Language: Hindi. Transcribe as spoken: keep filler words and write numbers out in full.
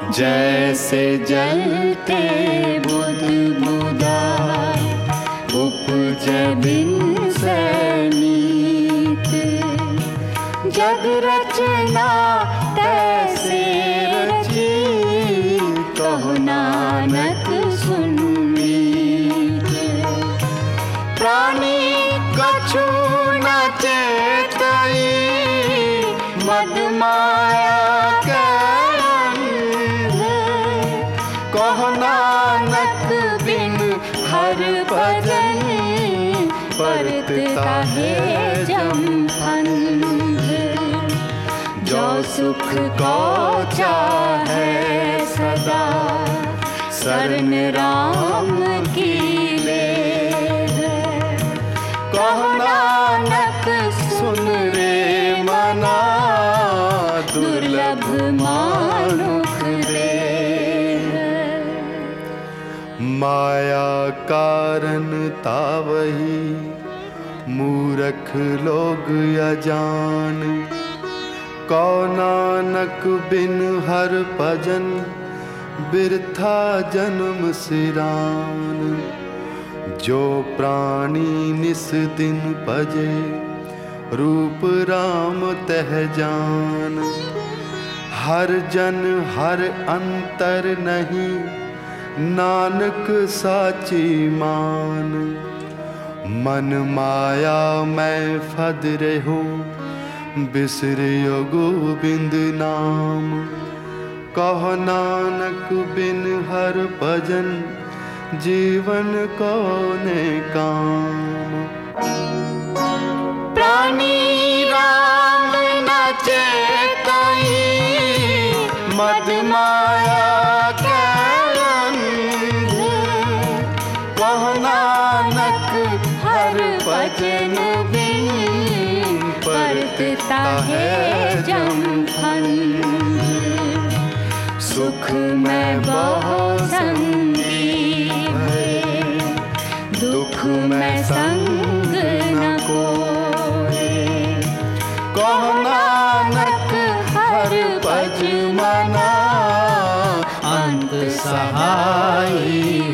जैसे जलते बुध बुदाए उपजे बिन सनीत। जग रचना तैसे रची कहो नानक सुन मीत। प्राणी कछु न चेतई मद माया के अंध। कहो नानक बिन हर भजन परतता है जम फंद। जो सुख को चाहे सदा शरण राम की ले। कहो नानक सुन रे मना दुर्लभ मानुख दे। माया कारण तावही मूरख लोग अजान। कौ नानक बिन हर भजन बिरथा जन्म सिरान। जो प्राणी निस दिन भजे रूप राम तह जान। हर जन हर अंतर नहीं नानक साची मान। मन माया मैं फद रहूं बिसरियो गोबिंद नाम। कहो नानक बिन हर भजन जीवन कौने काम। प्राणी राम न चेतई मद माया के अंध। कहो नानक हर भजन बिन परतता है जम फंद। सुख में बहु संगी भये दुख में संग न कोय। कहो नानक हर भज मना अंत सहाई।